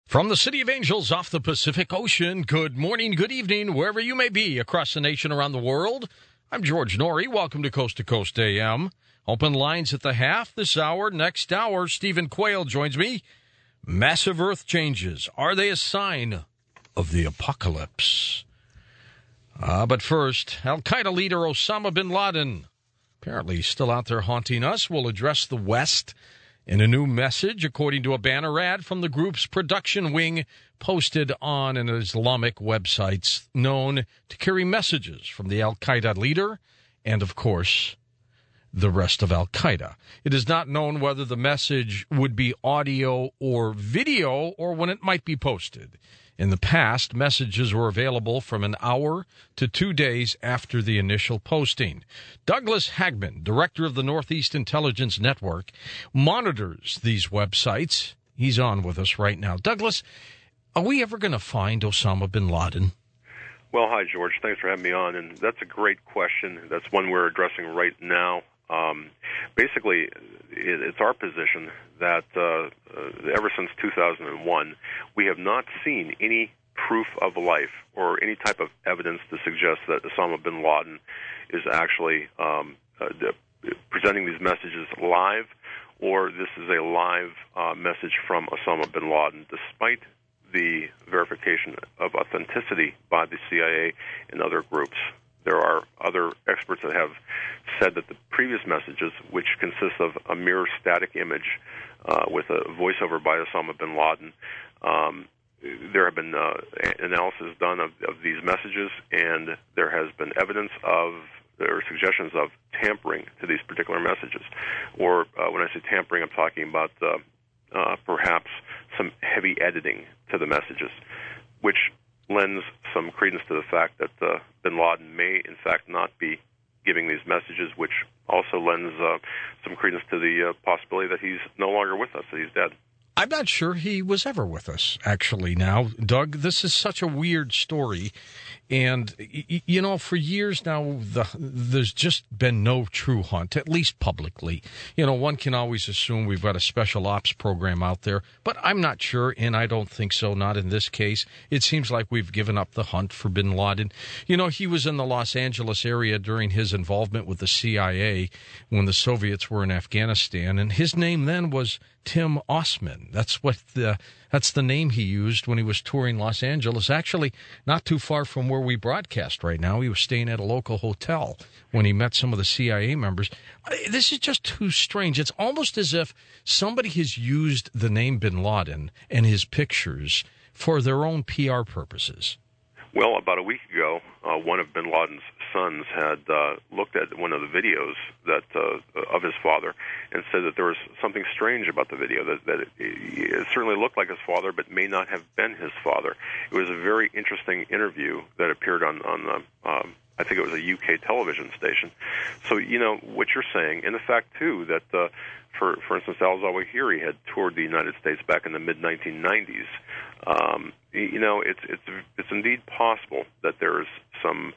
From the City of Angels off the Pacific Ocean, good morning, good evening, wherever you may be across the nation, around the world. I'm George Norrie. Welcome to Coast AM. Open lines at the half this hour. Next hour, Stephen Quayle joins me. Massive earth changes. Are they a sign of the apocalypse? But first, Al-Qaeda leader Osama bin Laden, apparently still out there haunting us, will address the West in a new message, according to a banner ad from the group's production wing posted on an Islamic website known to carry messages from the Al-Qaeda leader and, of course, the rest of Al-Qaeda. It is not known whether the message would be audio or video or when it might be posted. In the past, messages were available from an hour to 2 days after the initial posting. Douglas Hagman, director of the Northeast Intelligence Network, monitors these websites. He's on with us right now. Douglas, are we ever going to find Osama bin Laden? Well, hi, George. Thanks for having me on. And that's a great question. That's one we're addressing right now. Basically, it's our position that ever since 2001, we have not seen any proof of life or any type of evidence to suggest that Osama bin Laden is actually presenting these messages live, or this is a live message from Osama bin Laden, despite the verification of authenticity by the CIA and other groups. There are other experts that have said that the previous messages, which consist of a mere static image with a voiceover by Osama bin Laden, there have been analysis done of these messages, and there has been evidence of or suggestions of tampering to these particular messages. Or when I say tampering, I'm talking about perhaps some heavy editing to the messages, which lends some credence to the fact that bin Laden may, in fact, not be giving these messages, which also lends some credence to the possibility that he's no longer with us, that he's dead. I'm not sure he was ever with us, actually, now. Doug, this is such a weird story. And, you know, for years now, there's just been no true hunt, at least publicly. You know, one can always assume we've got a special ops program out there, but I'm not sure, and I don't think so, not in this case. It seems like we've given up the hunt for bin Laden. You know, he was in the Los Angeles area during his involvement with the CIA when the Soviets were in Afghanistan, and his name then was Tim Osman. That's the name he used when he was touring Los Angeles. Actually, not too far from where we broadcast right now. He was staying at a local hotel when he met some of the CIA members. This is just too strange. It's almost as if somebody has used the name bin Laden and his pictures for their own PR purposes. Well, about a week ago, one of bin Laden's sons had looked at one of the videos that of his father and said that there was something strange about the video, that it certainly looked like his father, but may not have been his father. It was a very interesting interview that appeared on I think it was a UK television station. So, you know, what you're saying, and the fact, too, that, for instance, al-Zawahiri had toured the United States back in the mid-1990s. You know, it's indeed possible that there is some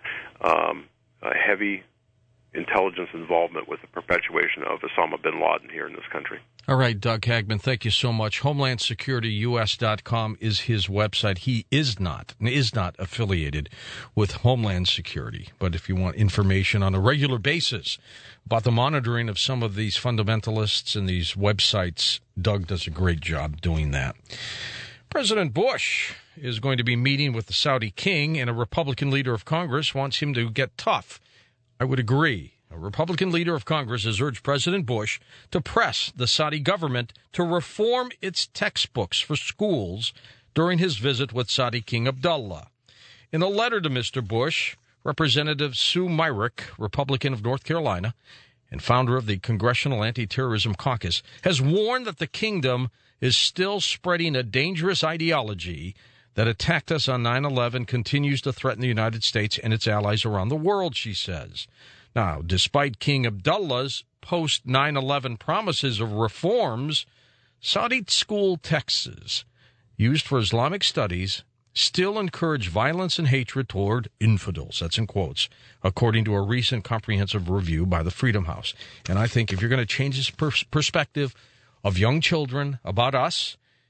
heavy intelligence involvement with the perpetuation of Osama bin Laden here in this country. All right, Doug Hagman, thank you so much. HomelandSecurityUS.com is his website. He is not affiliated with Homeland Security. But if you want information on a regular basis about the monitoring of some of these fundamentalists and these websites, Doug does a great job doing that. President Bush is going to be meeting with the Saudi king, and a Republican leader of Congress wants him to get tough. I would agree. A Republican leader of Congress has urged President Bush to press the Saudi government to reform its textbooks for schools during his visit with Saudi King Abdullah. In a letter to Mr. Bush, Representative Sue Myrick, Republican of North Carolina and founder of the Congressional Anti-Terrorism Caucus, has warned that the kingdom is still spreading a dangerous ideology that attacked us on 9/11, continues to threaten the United States and its allies around the world, she says. Now, despite King Abdullah's post-9/11 promises of reforms, Saudi school texts used for Islamic studies still encourage violence and hatred toward infidels. That's in quotes, according to a recent comprehensive review by the Freedom House. And I think if you're going to change this perspective of young children about us,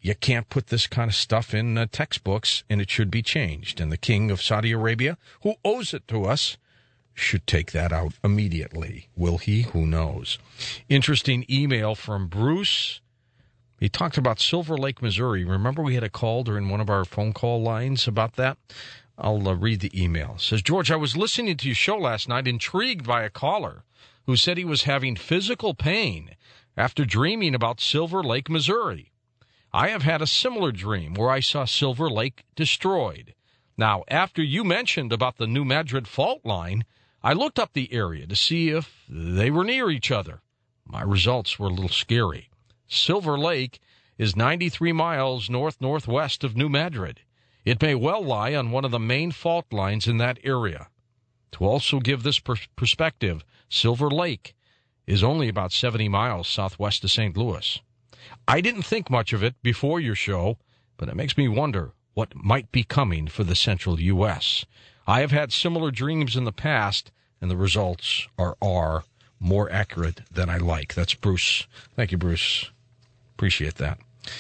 you can't put this kind of stuff in textbooks, and it should be changed. And the king of Saudi Arabia, who owes it to us, should take that out immediately. Will he? Who knows? Interesting email from Bruce. He talked about Silver Lake, Missouri. Remember we had a call during one of our phone call lines about that? I'll read the email. It says, George, I was listening to your show last night, intrigued by a caller who said he was having physical pain after dreaming about Silver Lake, Missouri. I have had a similar dream where I saw Silver Lake destroyed. Now, after you mentioned about the New Madrid fault line, I looked up the area to see if they were near each other. My results were a little scary. Silver Lake is 93 miles north-northwest of New Madrid. It may well lie on one of the main fault lines in that area. To also give this perspective, Silver Lake is only about 70 miles southwest of St. Louis. I didn't think much of it before your show, but it makes me wonder what might be coming for the central U.S. I have had similar dreams in the past, and the results are more accurate than I like. That's Bruce. Thank you, Bruce. Appreciate that.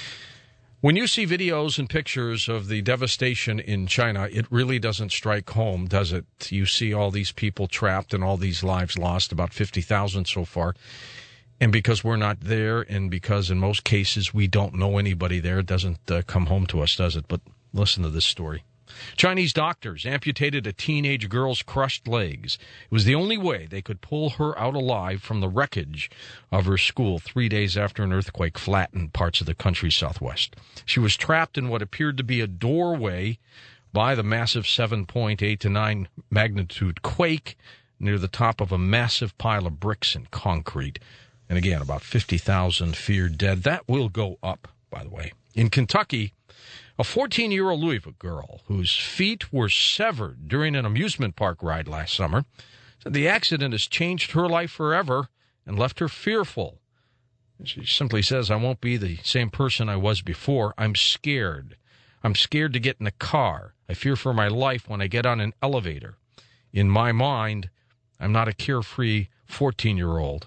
When you see videos and pictures of the devastation in China, it really doesn't strike home, does it? You see all these people trapped and all these lives lost, about 50,000 so far. And because we're not there, and because in most cases we don't know anybody there, it doesn't come home to us, does it? But listen to this story. Chinese doctors amputated a teenage girl's crushed legs. It was the only way they could pull her out alive from the wreckage of her school 3 days after an earthquake flattened parts of the country's southwest. She was trapped in what appeared to be a doorway by the massive 7.8 to 9 magnitude quake near the top of a massive pile of bricks and concrete. And again, about 50,000 feared dead. That will go up, by the way. In Kentucky, a 14-year-old Louisville girl whose feet were severed during an amusement park ride last summer said the accident has changed her life forever and left her fearful. She simply says, I won't be the same person I was before. I'm scared. I'm scared to get in a car. I fear for my life when I get on an elevator. In my mind, I'm not a carefree 14-year-old.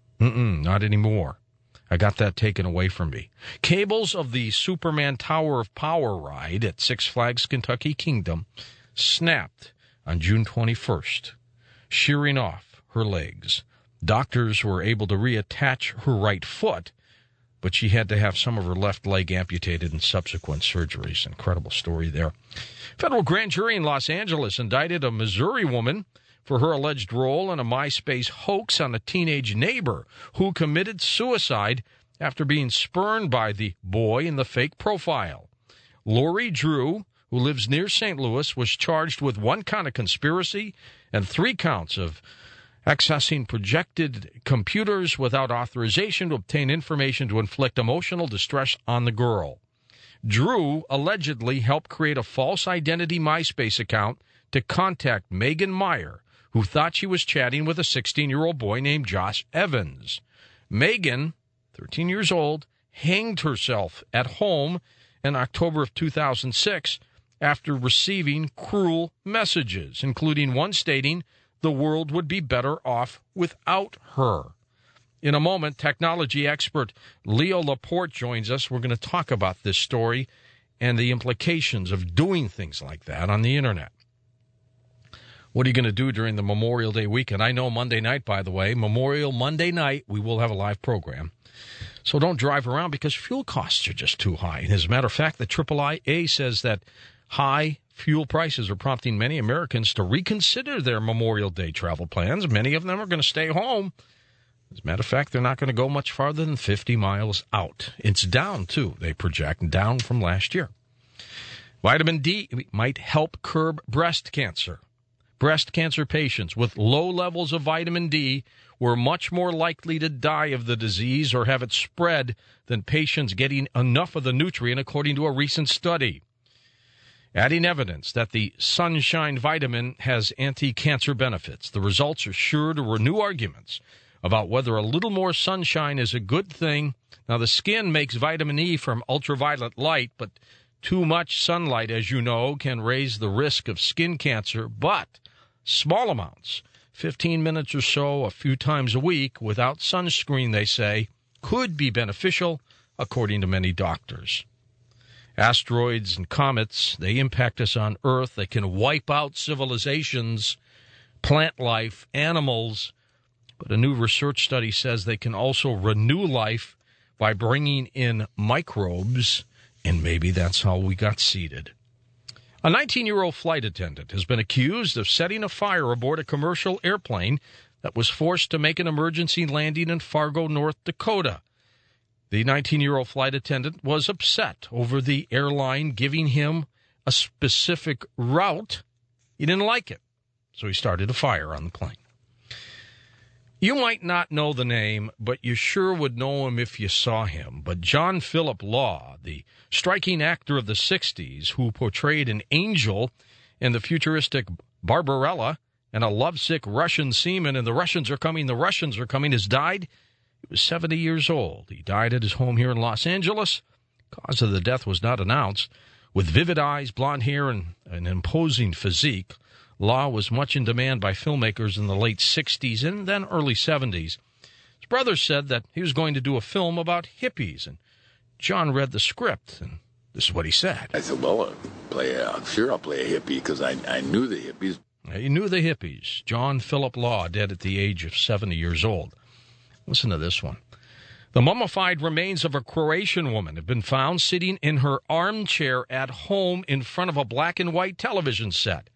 Not anymore. I got that taken away from me. Cables of the Superman Tower of Power ride at Six Flags Kentucky Kingdom snapped on June 21st, shearing off her legs. Doctors were able to reattach her right foot, but she had to have some of her left leg amputated in subsequent surgeries. Incredible story there. Federal grand jury in Los Angeles indicted a Missouri woman for her alleged role in a MySpace hoax on a teenage neighbor who committed suicide after being spurned by the boy in the fake profile. Lori Drew, who lives near St. Louis, was charged with 1 count of conspiracy and 3 counts of accessing projected computers without authorization to obtain information to inflict emotional distress on the girl. Drew allegedly helped create a false identity MySpace account to contact Megan Meyer, who thought she was chatting with a 16-year-old boy named Josh Evans. Megan, 13 years old, hanged herself at home in October of 2006 after receiving cruel messages, including one stating the world would be better off without her. In a moment, technology expert Leo Laporte joins us. We're going to talk about this story and the implications of doing things like that on the Internet. What are you going to do during the Memorial Day weekend? I know Monday night, by the way, Memorial Monday night, we will have a live program. So don't drive around because fuel costs are just too high. And as a matter of fact, the AAA says that high fuel prices are prompting many Americans to reconsider their Memorial Day travel plans. Many of them are going to stay home. As a matter of fact, they're not going to go much farther than 50 miles out. It's down, too, they project, down from last year. Vitamin D might help curb breast cancer. Breast cancer patients with low levels of vitamin D were much more likely to die of the disease or have it spread than patients getting enough of the nutrient, according to a recent study. Adding evidence that the sunshine vitamin has anti-cancer benefits, the results are sure to renew arguments about whether a little more sunshine is a good thing. Now, the skin makes vitamin E from ultraviolet light, but too much sunlight, as you know, can raise the risk of skin cancer, but small amounts, 15 minutes or so a few times a week without sunscreen, they say, could be beneficial, according to many doctors. Asteroids and comets, they impact us on Earth. They can wipe out civilizations, plant life, animals. But a new research study says they can also renew life by bringing in microbes, and maybe that's how we got seeded. A 19-year-old flight attendant has been accused of setting a fire aboard a commercial airplane that was forced to make an emergency landing in Fargo, North Dakota. The 19-year-old flight attendant was upset over the airline giving him a specific route. He didn't like it, so he started a fire on the plane. You might not know the name, but you sure would know him if you saw him. But John Philip Law, the striking actor of the 60s who portrayed an angel in the futuristic Barbarella and a lovesick Russian seaman, and the Russians are coming, has died. He was 70 years old. He died at his home here in Los Angeles. Cause of the death was not announced. With vivid eyes, blonde hair, and an imposing physique, Law was much in demand by filmmakers in the late 60s and then early 70s. His brother said that he was going to do a film about hippies, and John read the script, and this is what he said. I said, well, sure, I'll play a hippie, because I knew the hippies. He knew the hippies. John Philip Law, dead at the age of 70 years old. Listen to this one. The mummified remains of a Croatian woman have been found sitting in her armchair at home in front of a black and white television set.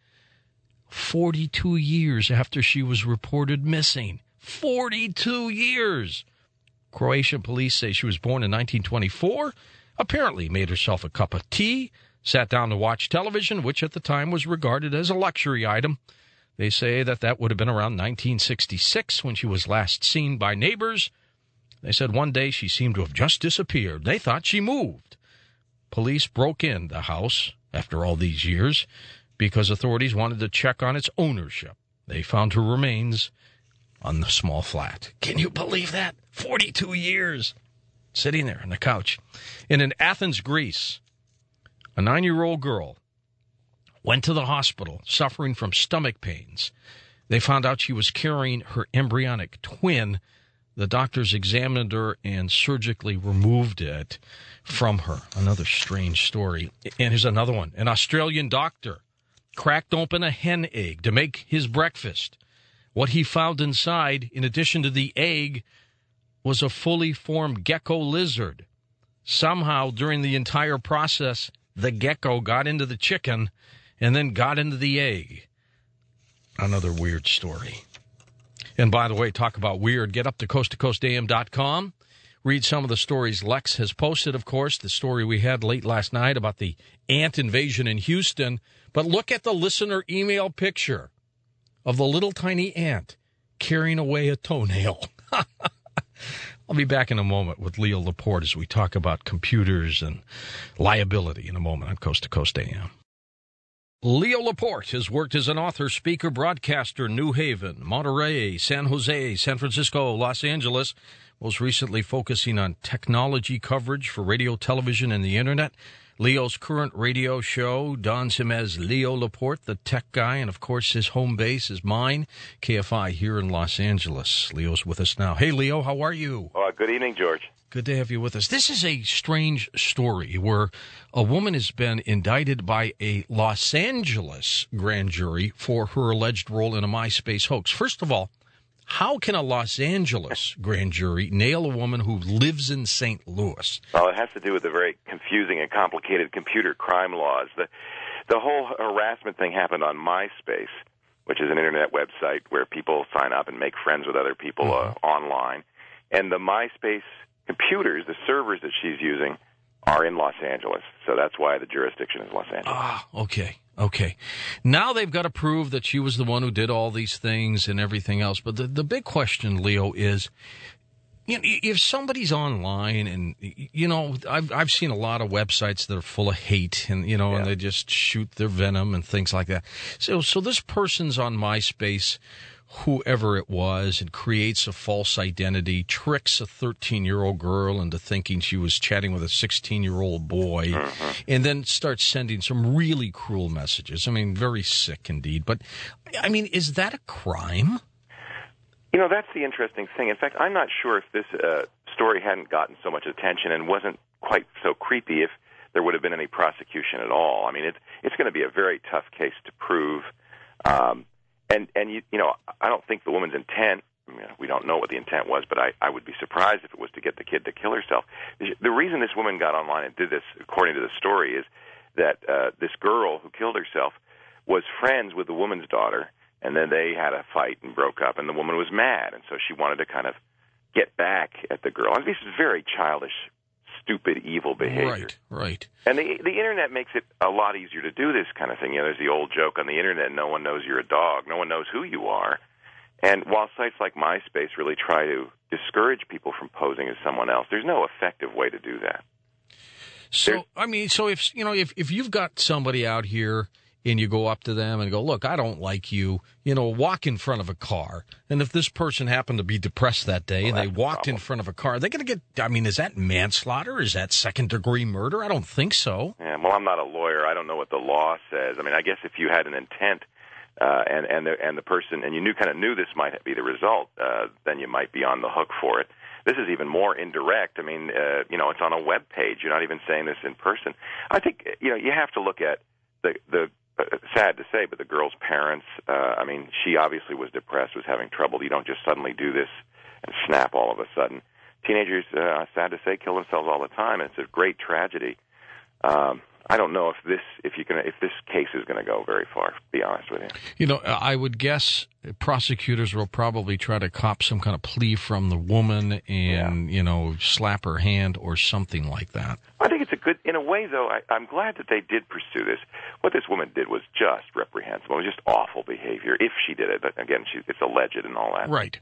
42 years after she was reported missing. 42 years. Croatian police say she was born in 1924, apparently made herself a cup of tea, sat down to watch television, which at the time was regarded as a luxury item. They say that would have been around 1966 when she was last seen by neighbors. They said one day she seemed to have just disappeared. They thought she moved. Police broke in the house after all these years because authorities wanted to check on its ownership. They found her remains on the small flat. Can you believe that? 42 years sitting there on the couch. And in Athens, Greece, a 9-year-old girl went to the hospital suffering from stomach pains. They found out she was carrying her embryonic twin. The doctors examined her and surgically removed it from her. Another strange story. And here's another one. An Australian doctor cracked open a hen egg to make his breakfast. What he found inside, in addition to the egg, was a fully formed gecko lizard. Somehow, during the entire process, the gecko got into the chicken and then got into the egg. Another weird story. And by the way, talk about weird, get up to coasttocoastam.com. Read some of the stories Lex has posted, of course, the story we had late last night about the ant invasion in Houston. But look at the listener email picture of the little tiny ant carrying away a toenail. I'll be back in a moment with Leo Laporte as we talk about computers and liability in a moment on Coast to Coast AM. Leo Laporte has worked as an author, speaker, broadcaster, New Haven, Monterey, San Jose, San Francisco, Los Angeles, most recently focusing on technology coverage for radio, television, and the Internet. Leo's current radio show dons him as Leo Laporte, the tech guy, and, of course, his home base is mine, KFI here in Los Angeles. Leo's with us now. Hey, Leo, how are you? Good evening, George. Good to have you with us. This is a strange story where a woman has been indicted by a Los Angeles grand jury for her alleged role in a MySpace hoax. First of all, how can a Los Angeles grand jury nail a woman who lives in St. Louis? Well, it has to do with the very confusing and complicated computer crime laws. The whole harassment thing happened on MySpace, which is an Internet website where people sign up and make friends with other people online. And the MySpace computers, the servers that she's using, are in Los Angeles. So that's why the jurisdiction is Los Angeles. Ah, okay. Now they've got to prove that she was the one who did all these things and everything else. But the big question, Leo, is, you know, if somebody's online and, you know, I've seen a lot of websites that are full of hate and, you know, and they just shoot their venom and things like that. So this person's on MySpace, whoever it was, and creates a false identity, tricks a 13-year-old girl into thinking she was chatting with a 16-year-old boy, and then starts sending some really cruel messages. I mean, very sick indeed. But, I mean, is that a crime? You know, that's the interesting thing. In fact, I'm not sure if this story hadn't gotten so much attention and wasn't quite so creepy if there would have been any prosecution at all. I mean, it's going to be a very tough case to prove. And I don't think the woman's intent, we don't know what the intent was, but I would be surprised if it was to get the kid to kill herself. The reason this woman got online and did this, according to the story, is that this girl who killed herself was friends with the woman's daughter, and then they had a fight and broke up, and the woman was mad, and so she wanted to kind of get back at the girl. And this is very childish, stupid, evil behavior. Right. And the Internet makes it a lot easier to do this kind of thing. There's the old joke on the Internet, no one knows you're a dog. No one knows who you are. And while sites like MySpace really try to discourage people from posing as someone else, there's no effective way to do that. So, if you've got somebody out here and you go up to them and go, look, I don't like you, walk in front of a car. And if this person happened to be depressed that day and they walked in front of a car, they're going to get, is that manslaughter? Is that second-degree murder? I don't think so. Yeah, well, I'm not a lawyer. I don't know what the law says. I guess if you had an intent and the person, and you knew this might be the result, then you might be on the hook for it. This is even more indirect. It's on a web page. You're not even saying this in person. I think, you have to look at the sad to say, but the girl's parents, she obviously was depressed, was having trouble. You don't just suddenly do this and snap all of a sudden. Teenagers, sad to say, kill themselves all the time, and it's a great tragedy. I don't know if this case is going to go very far, to be honest with you. I would guess prosecutors will probably try to cop some kind of plea from the woman and, slap her hand or something like that. I think it's in a way, though, I'm glad that they did pursue this. What this woman did was just reprehensible. It was just awful behavior, if she did it. But again, it's alleged and all that. Right.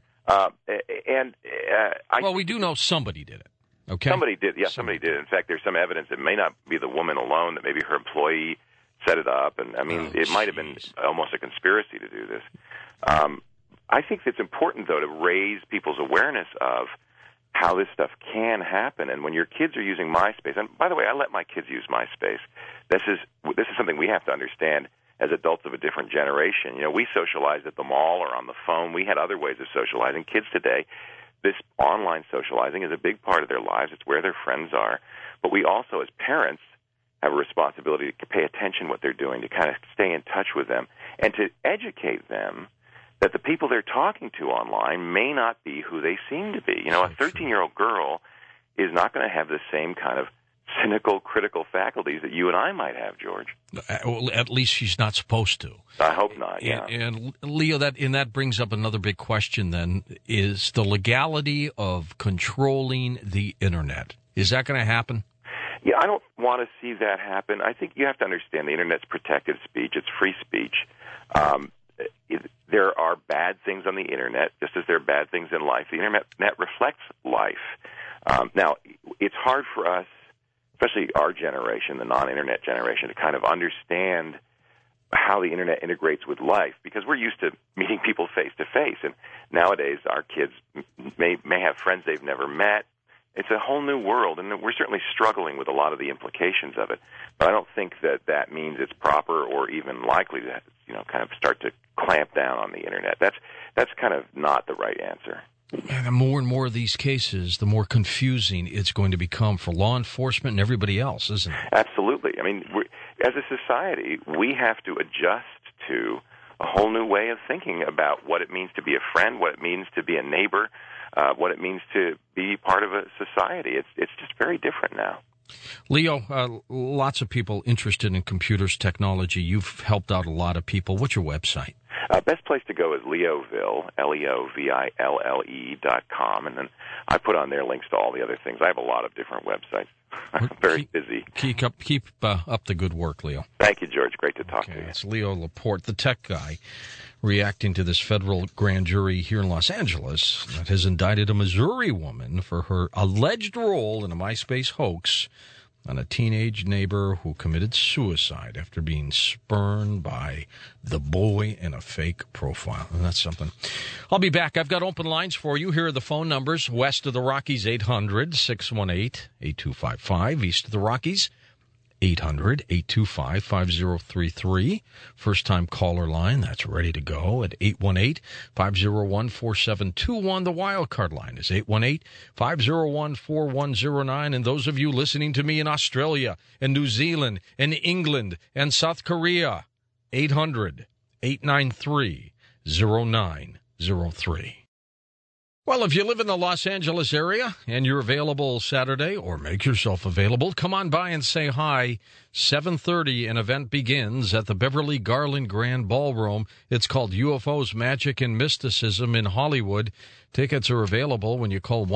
We do know somebody did it. Okay. Somebody did. Yeah, somebody did. In fact, there's some evidence it may not be the woman alone, that maybe her employee set it up. And, it might have been almost a conspiracy to do this. I think it's important, though, to raise people's awareness of how this stuff can happen. And when your kids are using MySpace, and by the way, I let my kids use MySpace. This is something we have to understand as adults of a different generation. We socialized at the mall or on the phone. We had other ways of socializing. Kids today, this online socializing is a big part of their lives. It's where their friends are. But we also, as parents, have a responsibility to pay attention to what they're doing, to kind of stay in touch with them, and to educate them that the people they're talking to online may not be who they seem to be. A 13-year-old girl is not going to have the same kind of cynical, critical faculties that you and I might have, George. Well, at least she's not supposed to. I hope not, yeah. And Leo, that brings up another big question then, is the legality of controlling the Internet. Is that going to happen? Yeah, I don't want to see that happen. I think you have to understand the Internet's protected speech. It's free speech. There are bad things on the Internet, just as there are bad things in life. The Internet reflects life. Now, it's hard for us, especially our generation, the non-Internet generation, to kind of understand how the Internet integrates with life, because we're used to meeting people face-to-face. And nowadays, our kids may have friends they've never met. It's a whole new world, and we're certainly struggling with a lot of the implications of it. But I don't think that means it's proper or even likely to, kind of start to clamp down on the Internet. That's kind of not the right answer. And the more and more of these cases, the more confusing it's going to become for law enforcement and everybody else, isn't it? Absolutely. As a society, we have to adjust to a whole new way of thinking about what it means to be a friend, what it means to be a neighbor, what it means to be part of a society. It's just very different now. Leo, lots of people interested in computers, technology. You've helped out a lot of people. What's your website? Best place to go is Leoville, LeoVille.com, and then I put on there links to all the other things. I have a lot of different websites. I'm very busy. Keep up the good work, Leo. Thank you, George. Great to talk to you. It's Leo Laporte, the tech guy, reacting to this federal grand jury here in Los Angeles that has indicted a Missouri woman for her alleged role in a MySpace hoax on a teenage neighbor who committed suicide after being spurned by the boy in a fake profile. And that's something. I'll be back. I've got open lines for you. Here are the phone numbers. West of the Rockies, 800-618-8255. East of the Rockies, 800-825-5033. First-time caller line, that's ready to go at 818-501-4721. The wildcard line is 818-501-4109. And those of you listening to me in Australia and New Zealand and England and South Korea, 800-893-0903. Well, if you live in the Los Angeles area and you're available Saturday, or make yourself available, come on by and say hi. 7:30, an event begins at the Beverly Garland Grand Ballroom. It's called UFOs, Magic, and Mysticism in Hollywood. Tickets are available when you call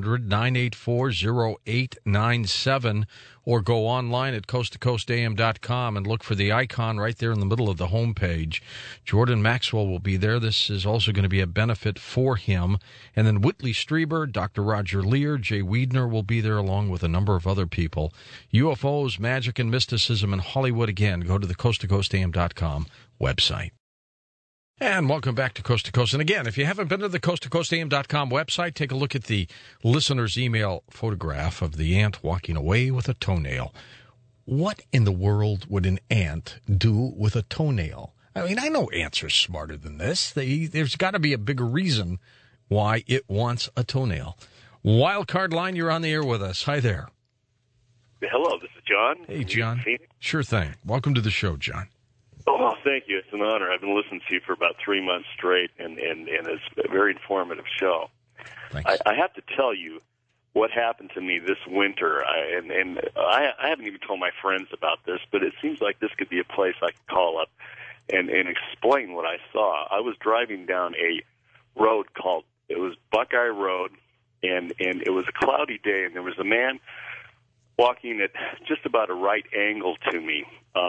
1-800-984-0897 or go online at coasttocoastam.com and look for the icon right there in the middle of the homepage. Jordan Maxwell will be there. This is also going to be a benefit for him. And then Whitley Strieber, Dr. Roger Lear, Jay Wiedner will be there along with a number of other people. UFOs, Magic, and Mysticism in Hollywood. Again, go to the coasttocoastam.com website. And welcome back to Coast to Coast. And again, if you haven't been to the coasttocoastam.com website, take a look at the listener's email photograph of the ant walking away with a toenail. What in the world would an ant do with a toenail? I mean, I know ants are smarter than this. There's got to be a bigger reason why it wants a toenail. Wildcard line, you're on the air with us. Hi there. Hello, this is John. Hey, John. Sure thing. Welcome to the show, John. Oh, thank you. It's an honor. I've been listening to you for about 3 months straight, and it's a very informative show. Thanks. I have to tell you what happened to me this winter, I haven't even told my friends about this, but it seems like this could be a place I could call up and explain what I saw. I was driving down a road it was Buckeye Road, and it was a cloudy day, and there was a man walking at just about a right angle to me.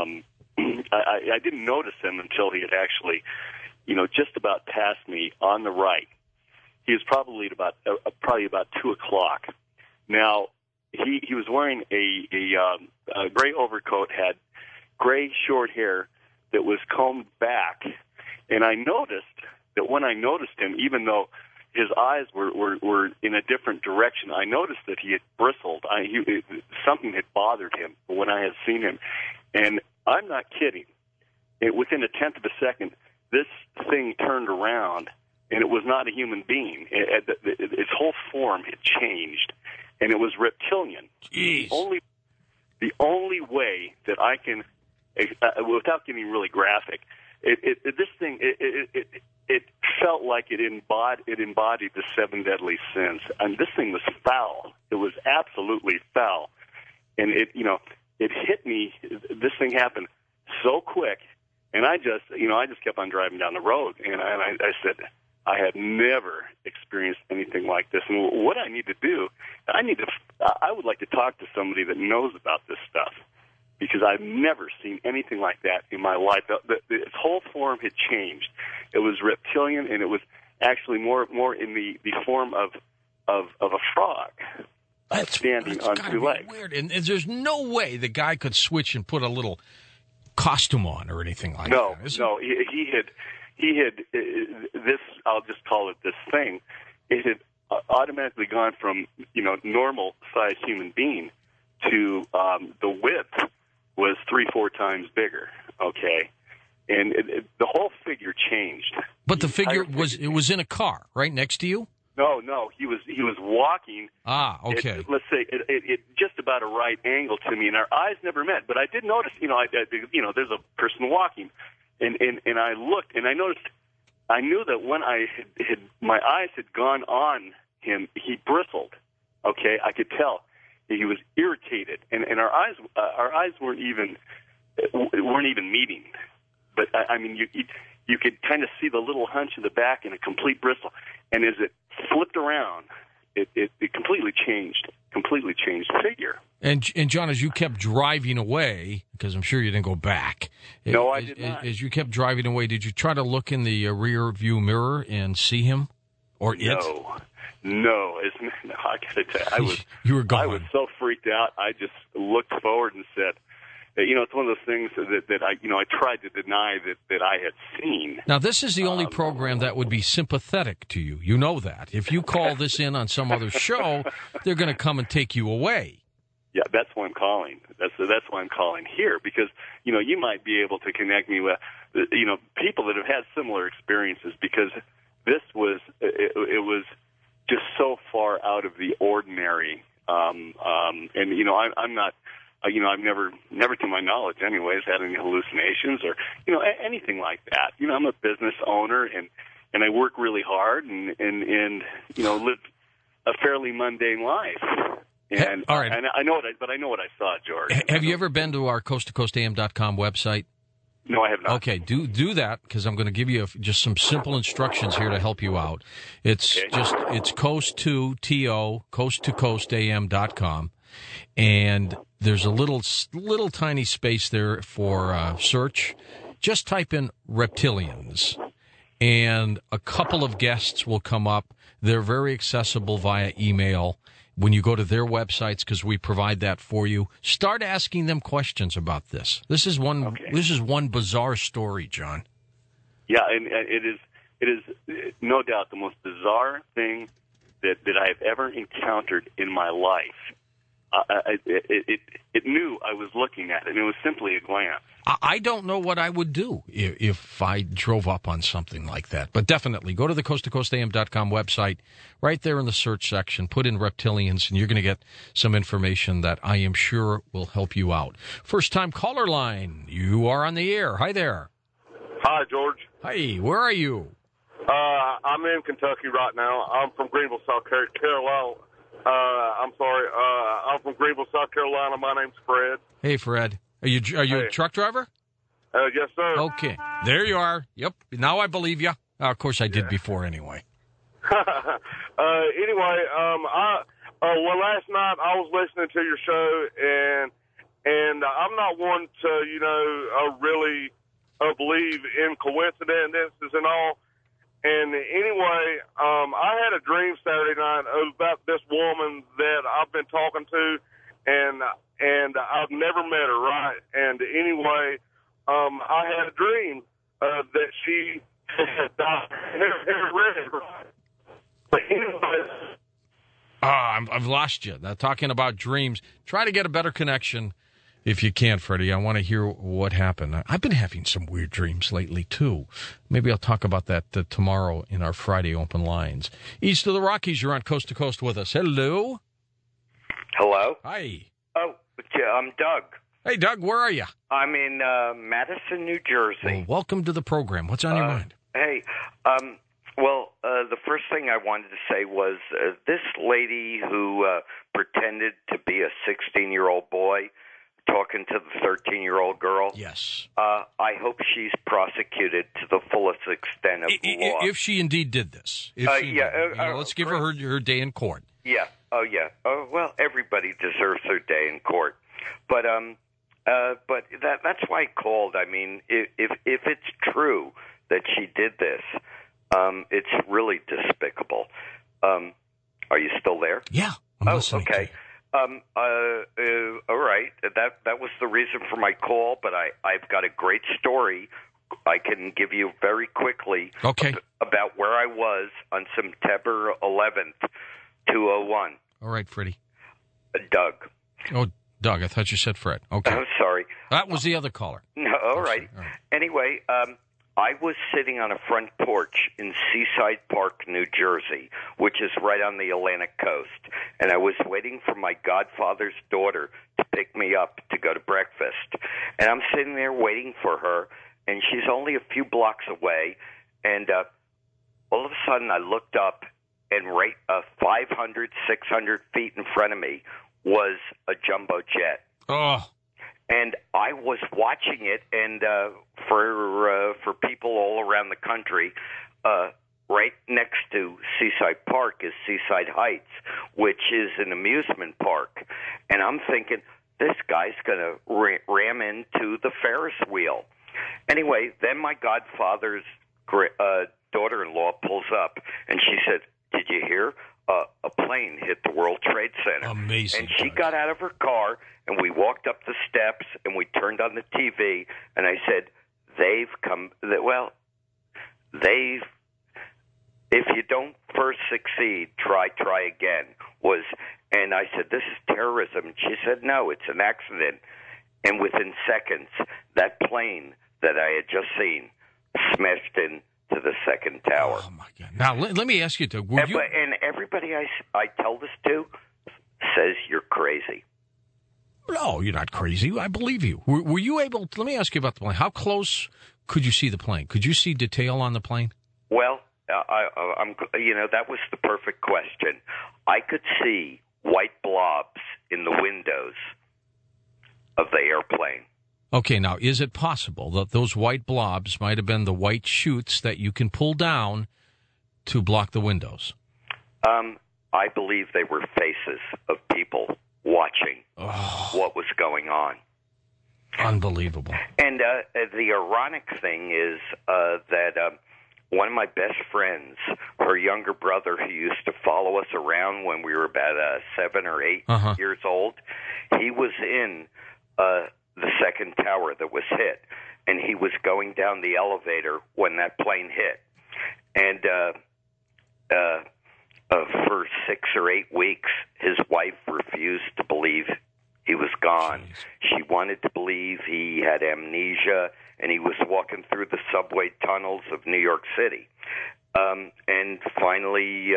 I didn't notice him until he had actually, just about passed me on the right. He was probably about 2 o'clock. Now, he was wearing a gray overcoat, had gray short hair that was combed back, and I noticed that when I noticed him, even though his eyes were in a different direction, I noticed that he had bristled. Something had bothered him when I had seen him, and I'm not kidding. Within a tenth of a second, this thing turned around, and it was not a human being. Its whole form had changed, and it was reptilian. Jeez. The only way that I can, without getting really graphic, this thing felt like it embodied the 7 deadly sins, and this thing was foul. It was absolutely foul, and it hit me. This thing happened so quick, and I just kept on driving down the road, and I said, I had never experienced anything like this. And what I need to do, I would like to talk to somebody that knows about this stuff, because I've never seen anything like that in my life. Its whole form had changed. It was reptilian, and it was actually more in the form of a frog. Standing on 2 legs. Weird, and there's no way the guy could switch and put a little costume on or anything like that. No, he had this. I'll just call it this thing. It had automatically gone from normal sized human being to the width was 3-4 times bigger. Okay, and the whole figure changed. But the figure was in a car right next to you. No, he was walking. Okay. Let's say it just about a right angle to me, and our eyes never met. But I did notice, there's a person walking, and I looked, and I noticed, I knew that when I had my eyes had gone on him, he bristled. Okay, I could tell he was irritated, and our eyes weren't even meeting. But I mean, you could kind of see the little hunch in the back and a complete bristle. And as it flipped around, it completely changed the figure. And John, as you kept driving away, because I'm sure you didn't go back. No, I did not. As you kept driving away, did you try to look in the rear view mirror and see him or it? No. I got to tell you, you were gone. I was so freaked out. I just looked forward and said, it's one of those things that I tried to deny that I had seen. Now, this is the only program that would be sympathetic to you. You know that. If you call this in on some other show, they're going to come and take you away. Yeah, that's why I'm calling. That's why I'm calling here, because you might be able to connect me with people that have had similar experiences, because this was it was just so far out of the ordinary. And I'm not. I've never to my knowledge anyways had any hallucinations or anything like that. I'm a business owner and I work really hard and live a fairly mundane life. And all right. And I know what I saw, George. Have you ever been to our coasttocoastam.com website? No, I have not. Okay, do that, because I'm going to give you just some simple instructions here to help you out. It's coasttocoastam.com, and there's a little tiny space there for search. Just type in reptilians, and a couple of guests will come up. They're very accessible via email. When you go to their websites, because we provide that for you, start asking them questions about this. This is one. Okay. This is one bizarre story, John. Yeah, and it is no doubt the most bizarre thing that I have ever encountered in my life. It knew I was looking at it, and it was simply a glance. I don't know what I would do if I drove up on something like that. But definitely, go to the coasttocoastam.com website. Right there in the search section, put in reptilians, and you're going to get some information that I am sure will help you out. First-time caller line. You are on the air. Hi there. Hi, George. Hi, where are you? I'm in Kentucky right now. I'm from Greenville, South Carolina. I'm from Greenville, South Carolina. My name's Fred. Hey, Fred. Are you a truck driver? Yes, sir. Okay. There you are. Yep. Now I believe you. Of course I did before anyway. Anyway, last night I was listening to your show, and I'm not one to, really believe in coincidences and all. And anyway, I had a dream Saturday night about this woman that I've been talking to, and I've never met her, right? And anyway, I had a dream that she had dyed her hair red, right? But anyway. I've lost you. Now, talking about dreams, try to get a better connection if you can, Freddie. I want to hear what happened. I've been having some weird dreams lately, too. Maybe I'll talk about that tomorrow in our Friday open lines. East of the Rockies, you're on Coast to Coast with us. Hello. Hello. Hi. Oh, I'm Doug. Hey, Doug, where are you? I'm in Madison, New Jersey. Well, welcome to the program. What's on your mind? Hey, the first thing I wanted to say was this lady who pretended to be a 16-year-old boy talking to the 13-year-old girl. Yes. I hope she's prosecuted to the fullest extent of the law. If she indeed did this. Let's give her her day in court. Yeah. Oh, yeah. Oh, well, everybody deserves their day in court. But that's why I called. I mean, if it's true that she did this, it's really despicable. Are you still there? Yeah. I'm listening. Okay. All right. That was the reason for my call, but I've got a great story I can give you very quickly. Okay. About where I was on September 11th, 2001. All right, Freddie. Doug. Oh, Doug. I thought you said Fred. Okay. I'm sorry. That was the other caller. No, all right. Anyway, I was sitting on a front porch in Seaside Park, New Jersey, which is right on the Atlantic coast, and I was waiting for my godfather's daughter to pick me up to go to breakfast. And I'm sitting there waiting for her, and she's only a few blocks away, and all of a sudden I looked up, and right 500, 600 feet in front of me was a jumbo jet. Oh. And I was watching it, and for people all around the country, right next to Seaside Park is Seaside Heights, which is an amusement park. And I'm thinking, this guy's going to ram into the Ferris wheel. Anyway, then my godfather's daughter-in-law pulls up, and she said, "Did you hear? A plane hit the World Trade Center." Amazing. And she got out of her car, and we walked up the steps, and we turned on the TV, and I said, if you don't first succeed, try again, And I said, this is terrorism. And she said, no, it's an accident. And within seconds, that plane that I had just seen smashed into the second tower. Oh, my God. Now, let me ask you, Doug. And everybody I tell this to says you're crazy. No, you're not crazy. I believe you. Were you able to, let me ask you about the plane. How close could you see the plane? Could you see detail on the plane? Well, that was the perfect question. I could see white blobs in the windows of the airplane. Okay, now, is it possible that those white blobs might have been the white chutes that you can pull down to block the windows? I believe they were faces of people watching what was going on. Unbelievable. And the ironic thing is that one of my best friends, her younger brother, who used to follow us around when we were about 7 or 8 years old, he was in the second tower that was hit, and he was going down the elevator when that plane hit. And for 6 or 8 weeks, his wife refused to believe he was gone. Jeez. She wanted to believe he had amnesia, and he was walking through the subway tunnels of New York City. And finally,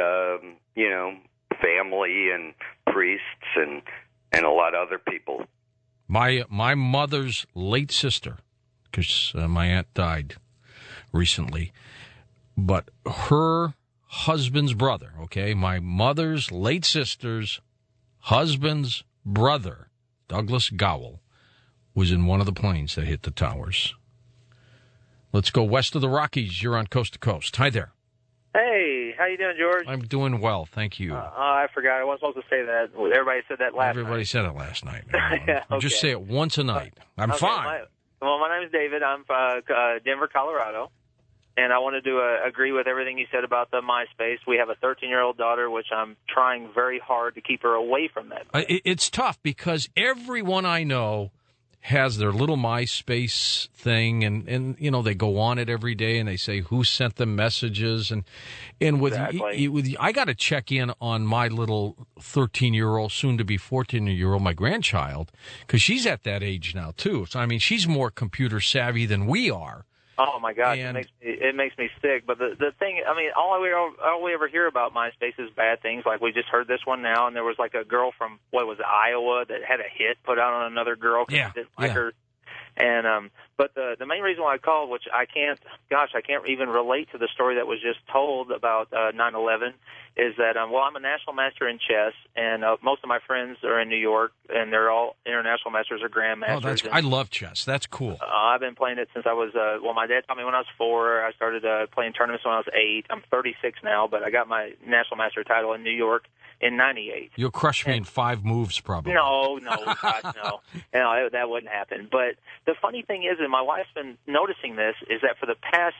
family and priests and a lot of other people. My mother's late sister, because my aunt died recently, but her husband's brother, okay, my mother's late sister's husband's brother, Douglas Gowell, was in one of the planes that hit the towers. Let's go west of the Rockies. You're on Coast to Coast. Hi there. Hey, how you doing, George? I'm doing well, thank you. I forgot. I wasn't supposed to say that. Everybody said that last night. Everybody said it last night. Yeah, okay. Just say it once a night. I'm fine. My name is David. I'm from Denver, Colorado. And I wanted to agree with everything you said about the MySpace. We have a 13-year-old daughter, which I'm trying very hard to keep her away from that. It's tough because everyone I know has their little MySpace thing, and they go on it every day, and they say who sent them messages, and with I got to check in on my little 13-year-old, soon to be 14-year-old, my grandchild, because she's at that age now too. So I mean, she's more computer savvy than we are. Oh my God, it makes me sick. But the thing, I mean, all we ever hear about MySpace is bad things. Like we just heard this one now, and there was like a girl from Iowa that had a hit put out on another girl because she didn't like her. And but the main reason why I called, which I can't even relate to the story that was just told about 9/11, is that I'm a national master in chess, and most of my friends are in New York, and they're all international masters or grandmasters. I love chess. That's cool. I've been playing it since I was my dad taught me when I was 4. I started playing tournaments when I was 8. I'm 36 now, but I got my national master title in New York in '98. You'll crush me in 5 moves, probably. No, God, no. That wouldn't happen. But the funny thing is, and my wife's been noticing this, is that for the past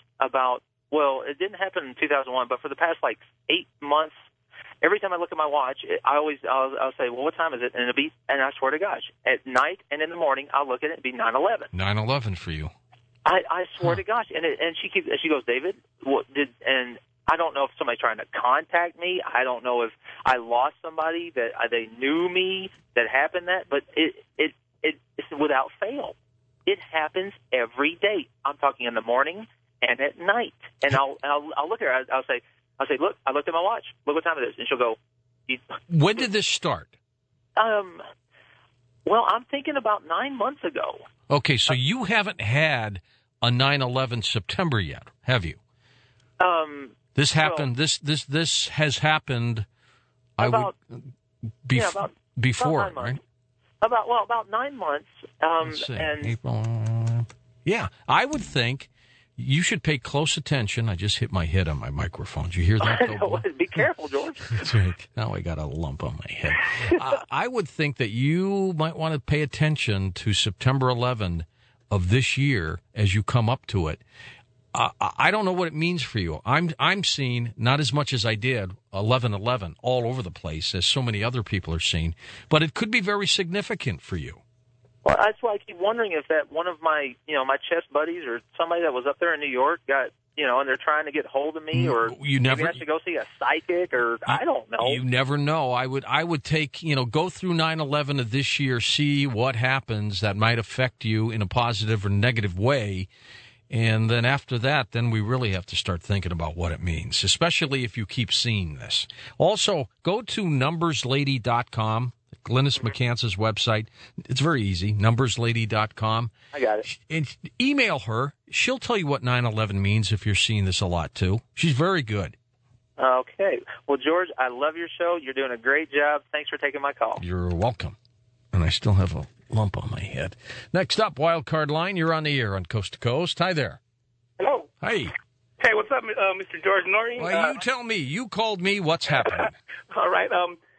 it didn't happen in 2001, but for the past 8 months, every time I look at my watch, I'll say, well, what time is it? And I swear to gosh, at night and in the morning, I'll look at it and be 9/11. 9/11 for you. I swear to gosh, and she goes, David, and I don't know if somebody's trying to contact me. I don't know if I lost somebody that they knew me that happened that, but it's without fail. It happens every day. I'm talking in the morning and at night, and I'll look at her. I'll say, look, I looked at my watch. Look what time it is, and she'll go. When did this start? Well, I'm thinking about 9 months ago. Okay, so you haven't had a 9/11 September yet, have you? This happened. This has happened. Before, right? About 9 months. April. Yeah, I would think you should pay close attention. I just hit my head on my microphone. Did you hear that? Be careful, George. That's right. Now I got a lump on my head. I would think that you might want to pay attention to September 11 of this year as you come up to it. I don't know what it means for you. I'm seeing not as much as I did 11/11 all over the place as so many other people are seeing, but it could be very significant for you. Well, that's why I keep wondering if that one of my, my chess buddies or somebody that was up there in New York got, and they're trying to get hold of me, or maybe I should go see a psychic, or I don't know. You never know. I would take, go through 9/11 of this year, see what happens that might affect you in a positive or negative way. And then after that, then we really have to start thinking about what it means, especially if you keep seeing this. Also, go to numberslady.com. Glynis McCance's website. It's very easy, numberslady.com. I got it. And email her. She'll tell you what 9/11 means if you're seeing this a lot, too. She's very good. Okay. Well, George, I love your show. You're doing a great job. Thanks for taking my call. You're welcome. And I still have a lump on my head. Next up, Wildcard Line. You're on the air on Coast to Coast. Hi there. Hello. Hey. Hey, what's up, Mr. George Noory? Well, you tell me. You called me. What's happening? All right.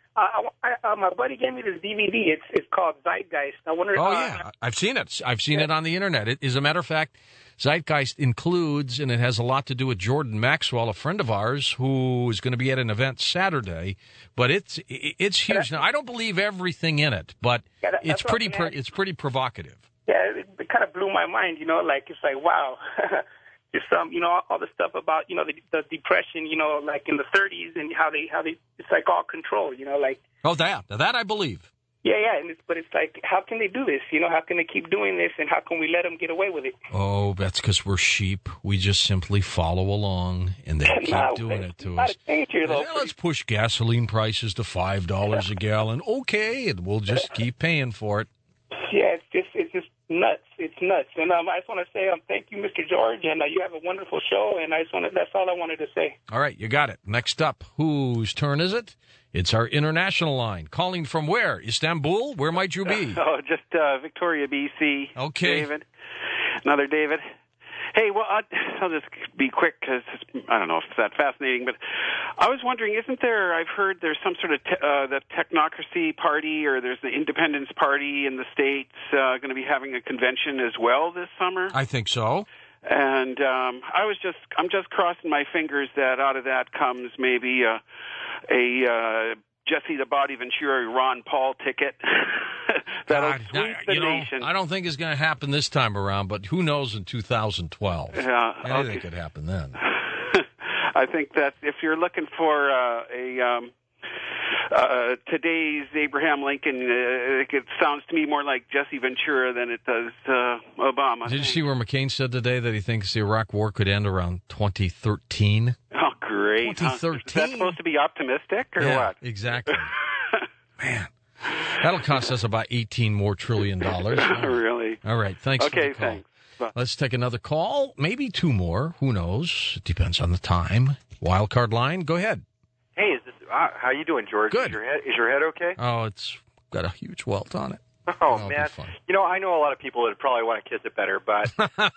My buddy gave me this DVD. It's called Zeitgeist. I wonder. Oh yeah, I've seen it. I've seen it on the internet. As a matter of fact, Zeitgeist includes, and it has a lot to do with Jordan Maxwell, a friend of ours who is going to be at an event Saturday. But it's huge. Now I don't believe everything in it, but it's pretty provocative. Yeah, it kind of blew my mind. It's like wow. Just all the stuff about the depression, like in the 30s, and how they it's like all control, like. Oh, that I believe. Yeah, but it's like, how can they do this? How can they keep doing this, and how can we let them get away with it? Oh, that's because we're sheep. We just simply follow along, and they keep doing it to us. Let's push gasoline prices to $5 a gallon. Okay, and we'll just keep paying for it. Yeah, it's just nuts. It's nuts. And I just want to say thank you, Mr. George, and you have a wonderful show, and that's all I wanted to say. All right, you got it. Next up, whose turn is it? It's our international line. Calling from where? Istanbul? Where might you be? Just Victoria, BC. Okay. David. Another David. Hey, well, I'll just be quick because I don't know if it's that fascinating, but I was wondering, I've heard there's some sort of the Technocracy Party, or there's the Independence Party in the States going to be having a convention as well this summer? I think so. And I'm just crossing my fingers that out of that comes maybe a Jesse the Body Ventura Ron Paul ticket that'll sweep the nation. I don't think it's going to happen this time around, but who knows in 2012? Yeah, anything could happen then. I think that if you're looking for today's Abraham Lincoln, it sounds to me more like Jesse Ventura than it does Obama. Did you see where McCain said today that he thinks the Iraq War could end around 2013? Oh, great. 2013? Is that supposed to be optimistic or what? Exactly. Man, that'll cost us about $18 more trillion. Really? All right. Thanks for the call. Thanks. Bye. Let's take another call. Maybe two more. Who knows? It depends on the time. Wildcard line. Go ahead. Hey, how you doing, George? Good. Is your head okay? Oh, it's got a huge welt on it. Oh, man. I know a lot of people that probably want to kiss it better, but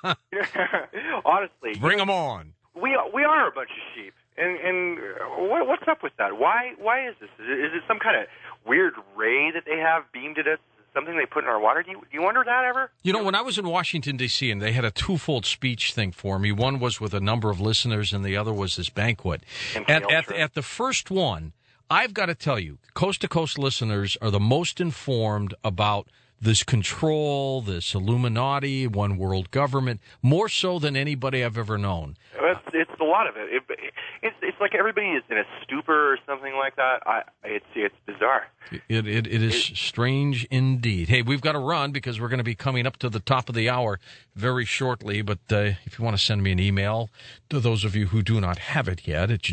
honestly. Bring them on. We are a bunch of sheep. And what's up with that? Why is this? Is it some kind of weird ray that they have beamed at us? Something they put in our water? Do you wonder that ever? When I was in Washington, D.C., and they had a twofold speech thing for me, one was with a number of listeners, and the other was this banquet. At the first one, I've got to tell you, coast-to-coast listeners are the most informed about this control, this Illuminati, one world government, more so than anybody I've ever known. It's a lot of it. It's like everybody is in a stupor or something like that. It's bizarre. It is strange indeed. Hey, we've got to run because we're going to be coming up to the top of the hour very shortly. But if you want to send me an email, to those of you who do not have it yet, it's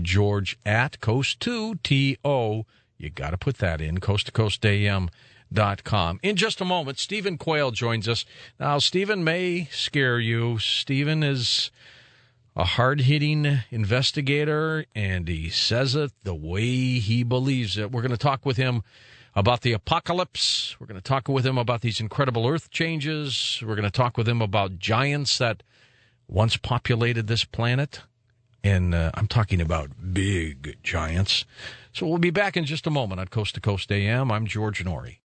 George@Coast2TO. You got to put that in, coast-to-coast-am.com. In just a moment, Stephen Quayle joins us. Now, Stephen may scare you. Stephen is a hard-hitting investigator, and he says it the way he believes it. We're going to talk with him about the apocalypse. We're going to talk with him about these incredible earth changes. We're going to talk with him about giants that once populated this planet. And I'm talking about big giants. So we'll be back in just a moment on Coast to Coast AM. I'm George Noory.